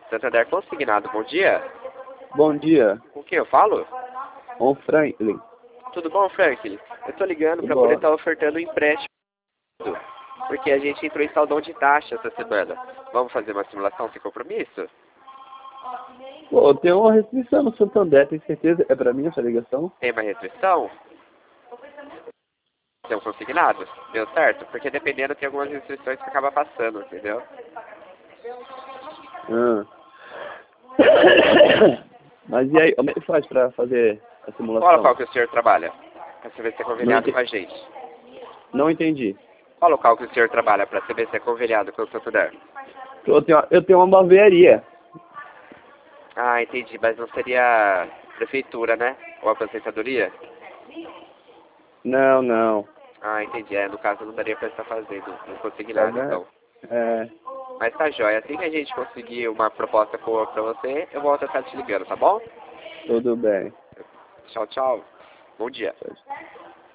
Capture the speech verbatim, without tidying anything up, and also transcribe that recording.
Santander Consignado, bom dia. Bom dia, Com quem eu falo? com o Franklin. Tudo bom, Franklin? Eu tô ligando para Tudo poder bom. estar ofertando um empréstimo, porque a gente entrou em saldão de taxa essa semana. Vamos fazer uma simulação sem compromisso? Pô, tem uma restrição no Santander, tem certeza? É pra mim essa ligação? Tem uma restrição? Tem um consignado? Deu certo? Porque dependendo tem algumas restrições que acaba passando, entendeu? Ah. Mas e aí, como é que faz pra fazer a Qual simulação? local que o senhor trabalha? Pra saber se é conveniado Não com a gente. Não entendi. Qual local que o senhor trabalha pra saber se é conveniado com o Santander? Eu tenho, eu tenho uma barbearia. Ah, entendi, mas não seria prefeitura, né? Ou aposentadoria? Não, não. Ah, entendi. É, no caso não daria pra estar fazendo, não consegui Tá nada, vendo? então. É, Mas tá jóia, assim que a gente conseguir uma proposta boa pra você, eu volto a estar te ligando, tá bom? tudo bem. Tchau, tchau. Bom dia.